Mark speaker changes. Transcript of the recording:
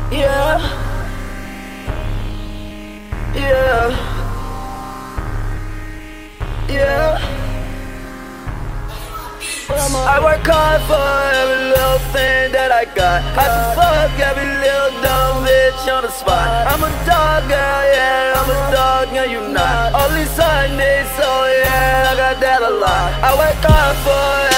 Speaker 1: Yeah, yeah, yeah. I work hard for every little thing that I got. I can fuck every little dumb bitch on the spot. I'm a dog, girl, yeah, I'm a dog, yeah, you not. Only Sunday, so yeah, I got that a lot. I work hard for